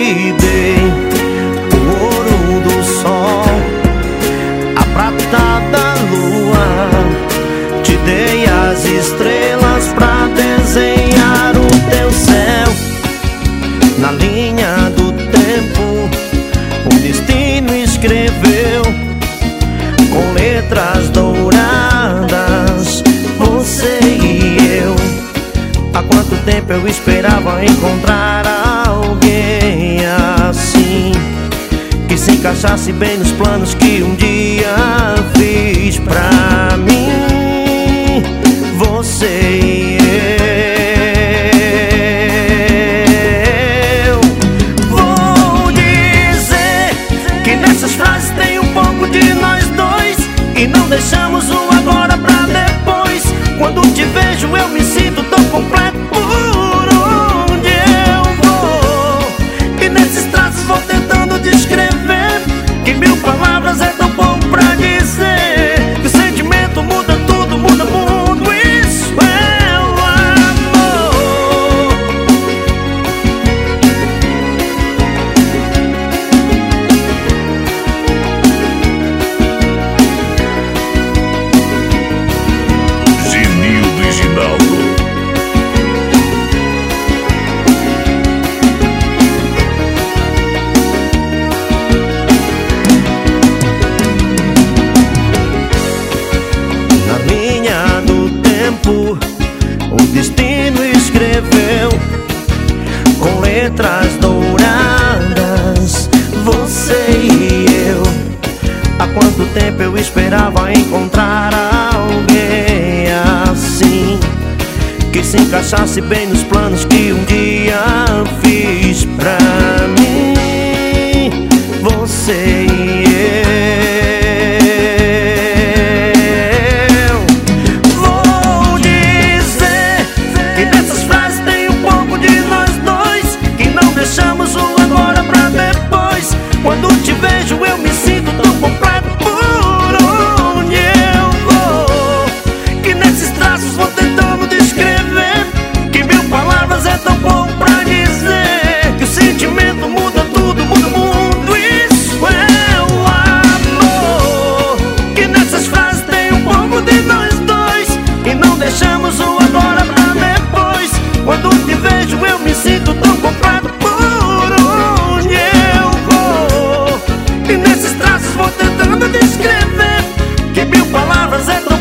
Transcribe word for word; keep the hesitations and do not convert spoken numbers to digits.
te dei o ouro do sol, a prata da lua, te dei as estrelas pra desenhar o teu céu. Na linha do tempo, o destino escreveu com letras douradas, você e eu. Há quanto tempo eu esperava encontrar alguém assim, que se encaixasse bem nos planos que um dia fiz pra mim, você e eu. Vou dizer que nessas frases tem um pouco de nós dois, e não deixamos o agora pra depois. Quando te vejo eu me sinto tão completo por onde eu vou, e nesses traços vou tentando descrever que mil palavras é tão bom pra dizer que o sentimento muda tudo, muda mundo, isso é o amor. Genildo e Ginaldo. Na linha do tempo, o destino escreveu com letras douradas, você e eu. Há quanto tempo eu esperava encontrar alguém assim, que se encaixasse bem nos planos que um dia fiz pra mim, você e eu. Vou dizer que nessas frases tem um pouco de nós dois, que não deixamos o agora pra depois. Quando te vejo eu me sinto tão completo por onde eu vou, que nesses traços vou tentando descrever que mil palavras é tão bom pra dizer que o sentimento muda tudo, muda o mundo, isso é o amor. Que nessas frases tem um pouco de nós dois, e não deixamos o agora pra depois. Quando te vejo eu me sinto tão completo por onde eu vou, e nesses traços vou tentando descrever que mil palavras é tão